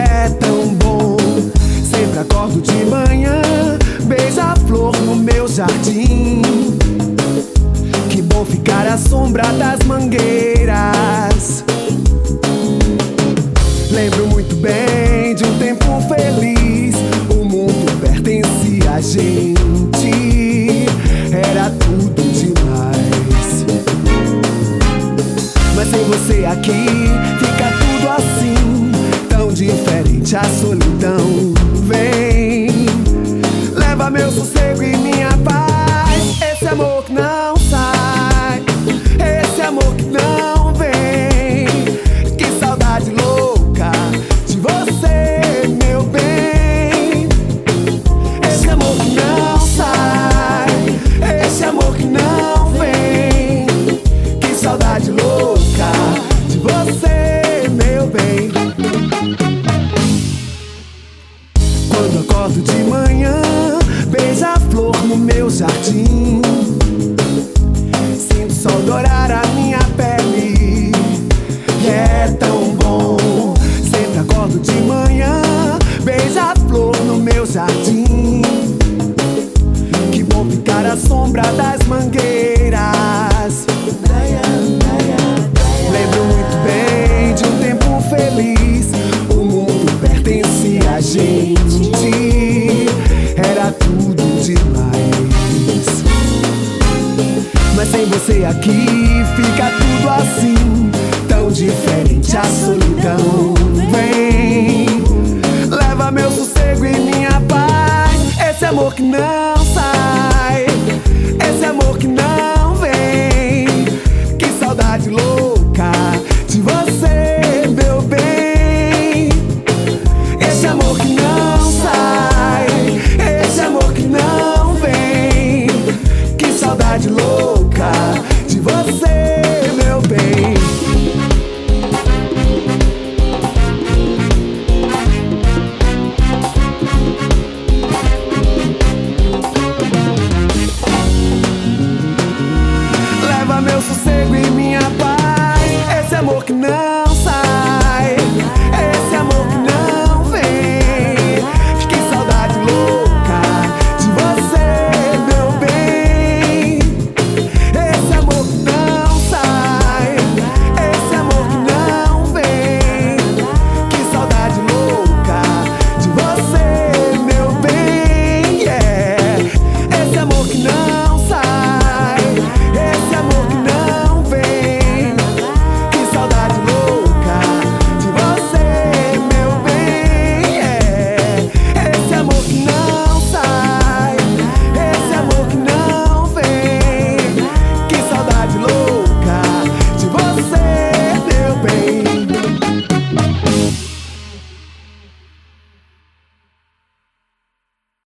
é tão bom. Sempre acordo de manhã, beija-flor no meu jardim. Que bom ficar à sombra das mangueiras. Lembro muito bem de um tempo feliz. O mundo pertencia a gente, era tudo demais. Mas sem você aqui fica tudo assim, tão diferente. A solidão vem, leva meu sossego e minha paz. Esse amor que não sai, esse amor que não vem. Que saudade louca de você, meu bem. Esse amor que não sai, esse amor que não vem. Que saudade louca de você, meu bem. Quando acordo de manhã, beija-flor no meu jardim. Sinto o sol dourar a minha pele, e é tão bom. Sempre acordo de manhã, beija-flor no meu jardim. Que bom ficar à sombra das mangueiras. Lembro muito bem de um tempo feliz. O mundo pertencia a gente, era tudo demais. Mas sem você aqui fica tudo assim, tão diferente. A solidão